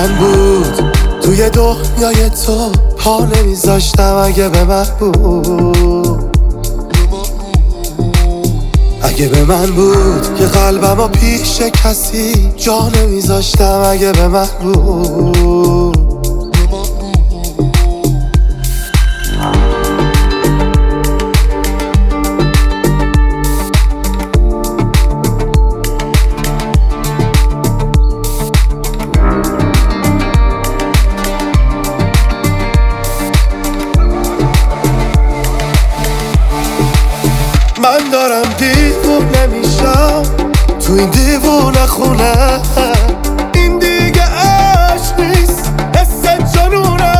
من بود توی دنیای تو پا نمیذاشتم اگه به من بود، اگه به من بود که قلبمو پیش کسی جا نمیذاشتم اگه به من بود. من دارم دیوونه میشم تو این دیوونه خونه، این دیگه عشق نیست حس جنونه.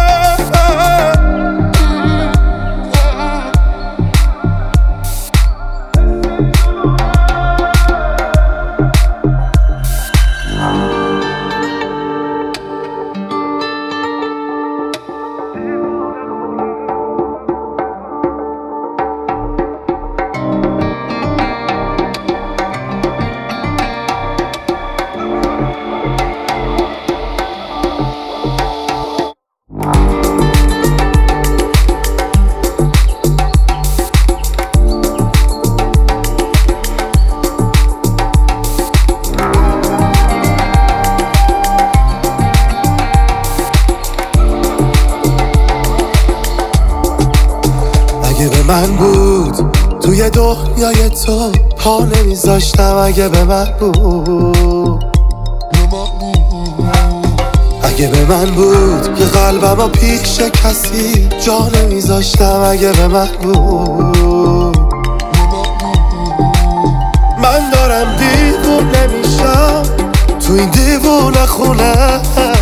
اگه به من بود توی دنیای تو پا نمیذاشتم اگه به من بود، اگه به من بود که قلبمو پیش کسی جا نمیذاشتم اگه به من بود. من دارم دیوونه میشم تو این دیوونه خونه،